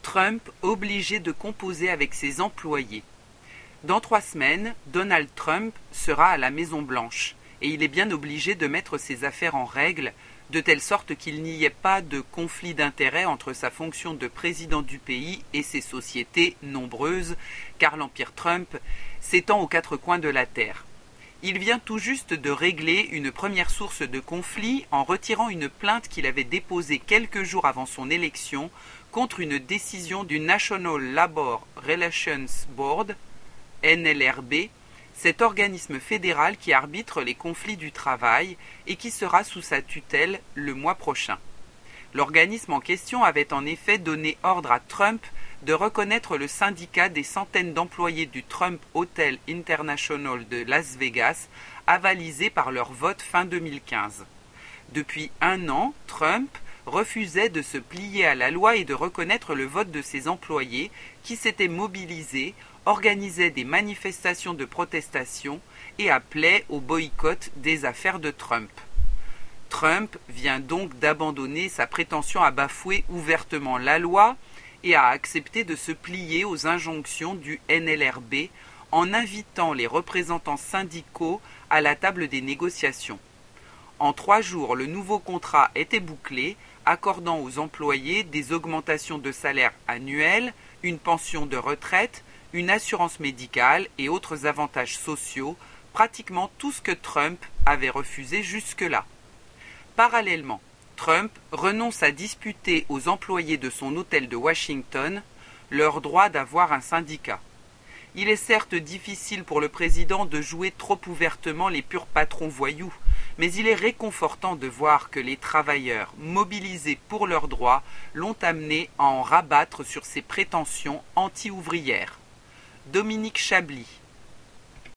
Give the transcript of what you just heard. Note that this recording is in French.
Trump obligé de composer avec ses employés. Dans 3 semaines, Donald Trump sera à la Maison-Blanche et il est bien obligé de mettre ses affaires en règle, de telle sorte qu'il n'y ait pas de conflit d'intérêts entre sa fonction de président du pays et ses sociétés nombreuses, car l'empire Trump s'étend aux 4 coins de la Terre. Il vient tout juste de régler une première source de conflit en retirant une plainte qu'il avait déposée quelques jours avant son élection contre une décision du National Labor Relations Board, NLRB, cet organisme fédéral qui arbitre les conflits du travail et qui sera sous sa tutelle le mois prochain. L'organisme en question avait en effet donné ordre à Trump de reconnaître le syndicat des centaines d'employés du Trump Hotel International de Las Vegas, avalisé par leur vote fin 2015. Depuis 1 an, Trump refusait de se plier à la loi et de reconnaître le vote de ses employés qui s'étaient mobilisés, organisaient des manifestations de protestation et appelaient au boycott des affaires de Trump. Trump vient donc d'abandonner sa prétention à bafouer ouvertement la loi et a accepté de se plier aux injonctions du NLRB en invitant les représentants syndicaux à la table des négociations. En 3 jours, le nouveau contrat était bouclé, accordant aux employés des augmentations de salaire annuelles, une pension de retraite, une assurance médicale et autres avantages sociaux, pratiquement tout ce que Trump avait refusé jusque-là. Parallèlement, Trump renonce à disputer aux employés de son hôtel de Washington leur droit d'avoir un syndicat. Il est certes difficile pour le président de jouer trop ouvertement les purs patrons voyous, mais il est réconfortant de voir que les travailleurs mobilisés pour leurs droits l'ont amené à en rabattre sur ses prétentions anti-ouvrières. Dominique Chablis.